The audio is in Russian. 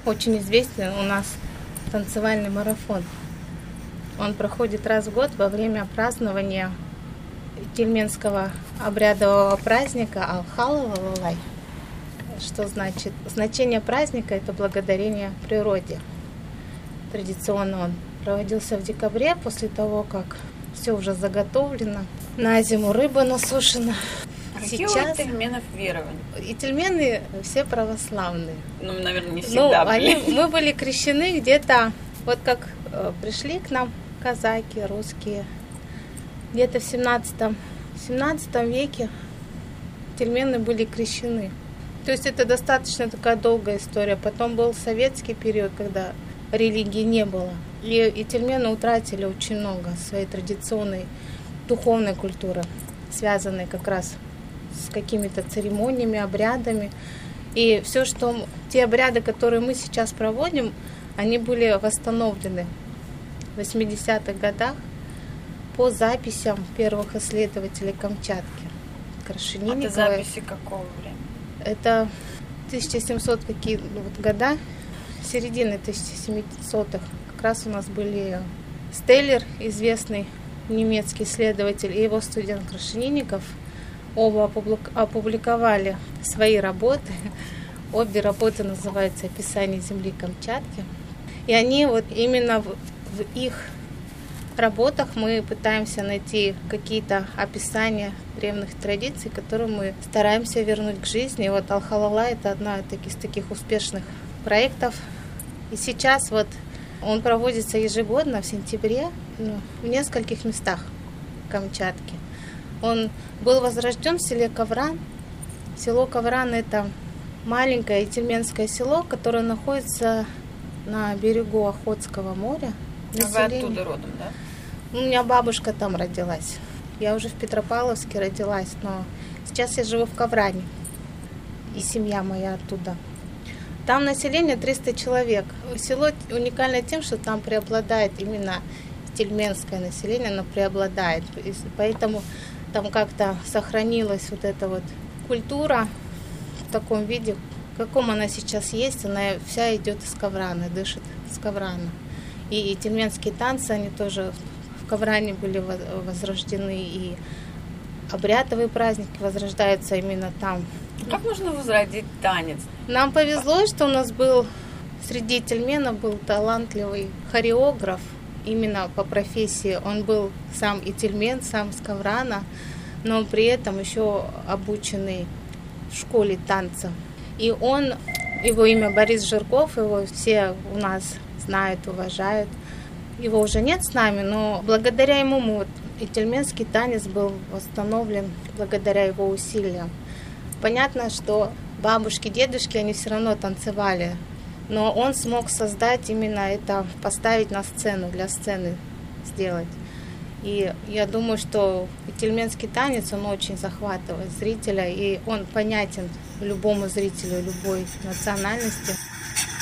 очень известный у нас танцевальный марафон. Он проходит раз в год во время празднования тельменского обрядового праздника Алхалалалай. Что значит? Значение праздника – это благодарение природе. Традиционно он проводился в декабре, после того, как все уже заготовлено. На зиму рыба насушена. Какие у тельменов верования? И тельмены все православные. Ну, наверное, не всегда были. Мы были крещены где-то, вот как пришли к нам казаки, русские, где-то в 17 веке тельмены были крещены. То есть это достаточно такая долгая история. Потом был советский период, когда религии не было. И тельмены утратили очень много своей традиционной духовной культуры, связанной как раз с какими-то церемониями, обрядами. И все, что те обряды, которые мы сейчас проводим, они были восстановлены в 80-х годах по записям первых исследователей Камчатки. Крашенинниковой. Это записи какого времени? Это 1700 какие года, середины 1700-х. Как раз у нас были Стеллер, известный немецкий исследователь, и его студент Крашенинников. Оба опубликовали свои работы. Обе работы называются «Описание земли Камчатки». И они вот именно в их работах мы пытаемся найти какие-то описания древних традиций, которые мы стараемся вернуть к жизни. И вот Алхалалай – это одна из таких успешных проектов. И сейчас вот он проводится ежегодно в сентябре в нескольких местах Камчатки. Он был возрожден в селе Ковран. Село Ковран – это маленькое тельменское село, которое находится на берегу Охотского моря. А вы оттуда родом, да? У меня бабушка там родилась. Я уже в Петропавловске родилась, но сейчас я живу в Ковране. И семья моя оттуда. Там население 300 человек. Село уникально тем, что там преобладает именно тельменское население, оно преобладает. И поэтому там как-то сохранилась вот эта вот культура в таком виде, в каком она сейчас есть. Она вся идет из Коврана, дышит из Коврана. И тельменские танцы, они тоже в Ковране были возрождены, и обрядовые праздники возрождаются именно там. Как можно возродить танец? Нам повезло, что у нас был среди тельменов был талантливый хореограф, именно по профессии. Он был сам и тельмен, сам с Коврана, но при этом еще обученный в школе танца. И его имя Борис Жирков, его все у нас знают, уважают. Его уже нет с нами, но благодаря ему и тельменский танец был восстановлен благодаря его усилиям. Понятно, что бабушки, дедушки, они все равно танцевали, но он смог создать именно это, поставить на сцену, для сцены сделать. И я думаю, что тельменский танец, он очень захватывает зрителя, и он понятен любому зрителю любой национальности.